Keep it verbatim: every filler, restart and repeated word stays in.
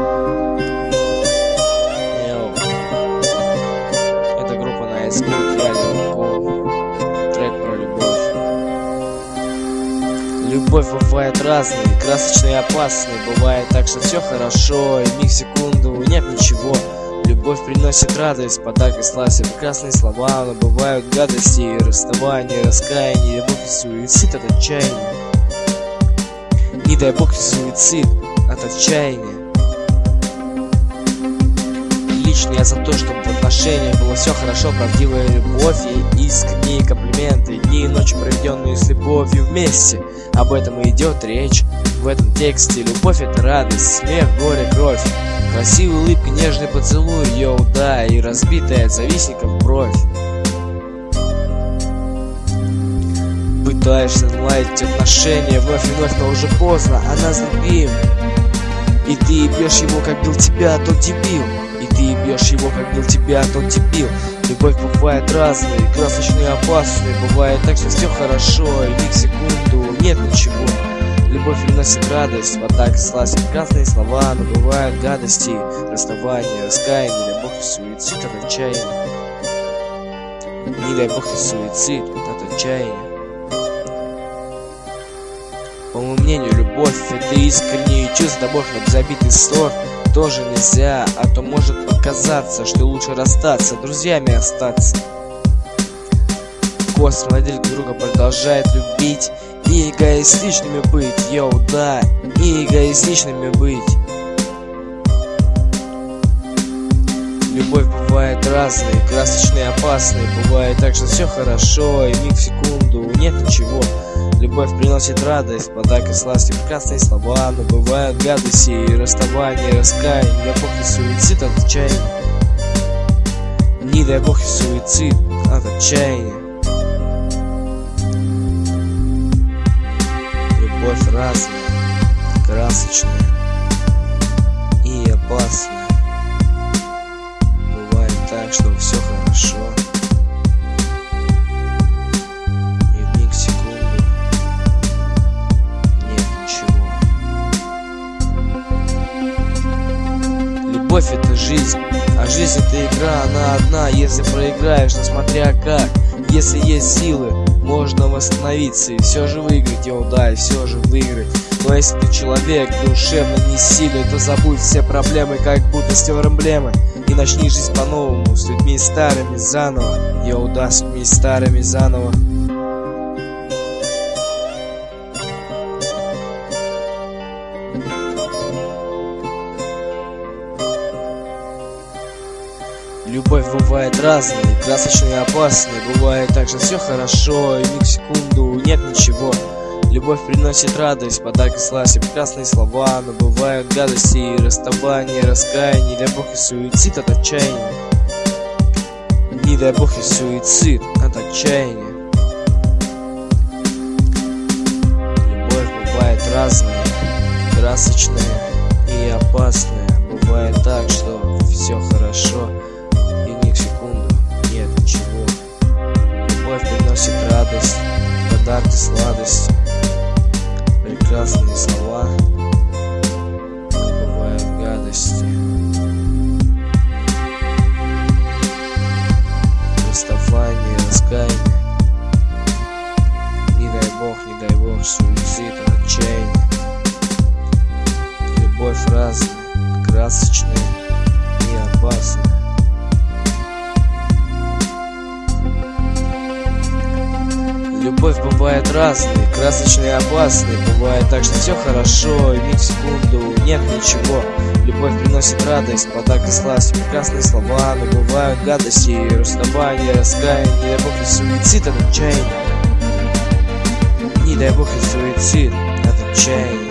Это группа Nice Good, я Левков. Трек про любовь. Любовь бывает разной, красочной и опасной. Бывает так, что все хорошо, и в миг секунду нет ничего. Любовь приносит радость, подарок и сласть, и прекрасные слова. Но бывают гадости и расставания, раскаяние, любовь и суицид от отчаяния. Не дай бог и суицид от отчаяния. Лично я за то, чтобы в отношениях было все хорошо, правдивая любовь и искренние комплименты, дни и ночи, проведенные с любовью вместе. Об этом и идет речь в этом тексте. Любовь — это радость, смех, горе, кровь, красивая улыбка, нежный поцелуй, йоу, да, и разбитая от завистников бровь. Пытаешься наладить отношения вновь и вновь, но уже поздно, она с другим. И ты бьешь его, как бил тебя тот дебил. И ты бьешь его, как бил тебя тот дебил. Любовь бывает разной, красочной и опасной. Бывает так, что все хорошо, и в миг секунду нет ничего. Любовь приносит радость, подарок и сласть, прекрасные слова. Но бывают гадости, расставания, раскаяние, любовь и суицид от отчаяния. Не дай бог и суицид от отчаяния. По моему мнению, любовь — это искренние чувства, любовь на забитый ссор тоже нельзя, а то может показаться, что лучше расстаться, друзьями остаться. Космодель друга продолжает любить и эгоистичными быть, йоу, да, и эгоистичными быть. Любовь бывает разной, красочной и опасной. Бывает так, что все хорошо, и в миг секунду нет ничего. Любовь приносит радость, подарок и сласть, и прекрасные слова. Но бывают гадости и расставания, раскаяние, любовь и суицид от отчаяния. Не дай бог и суицид от отчаяния. Любовь разная, красочная и опасная. Бывает так, что все хорошо, и в миг секунду нет ничего. Любовь — это жизнь, а жизнь — это игра, она одна. Если проиграешь, но смотря как. Если есть силы, можно восстановиться и все же выиграть, йоу, да, и все же выиграть. Но если ты человек душевно не сильный, то забудь все проблемы, как будто стер эмблемы. И начни жизнь по-новому, с людьми старыми заново, йоу, да, с людьми старыми заново. Любовь бывает разной, красочной и опасной. Бывает так, что все хорошо, и в миг секунду нет ничего. Любовь приносит радость, подарок и сласть, и прекрасные слова. Но бывают гадости и расставания, раскаяние, дай бог и суицид от отчаяния. Не дай бог и суицид от отчаяния. Любовь бывает разная, красочная и опасная. Бывает так, что все хорошо, и в миг секунду нет ничего. Любовь приносит радость, подарки, сладости, прекрасные слова. Но бывают гадости, расставание, раскаяние. Не дай бог, не дай бог, суицид от отчаяния. Любовь разная, красочная и опасная. Любовь бывает разной, красочной и опасной. Бывает так, что все хорошо, и в миг секунду нет ничего. Любовь приносит радость, подарок и сласть, прекрасные слова. Но бывают гадости и расставания, раскаяние, не дай бог и суицид от отчаяния. Не дай бог и суицид от отчаяния.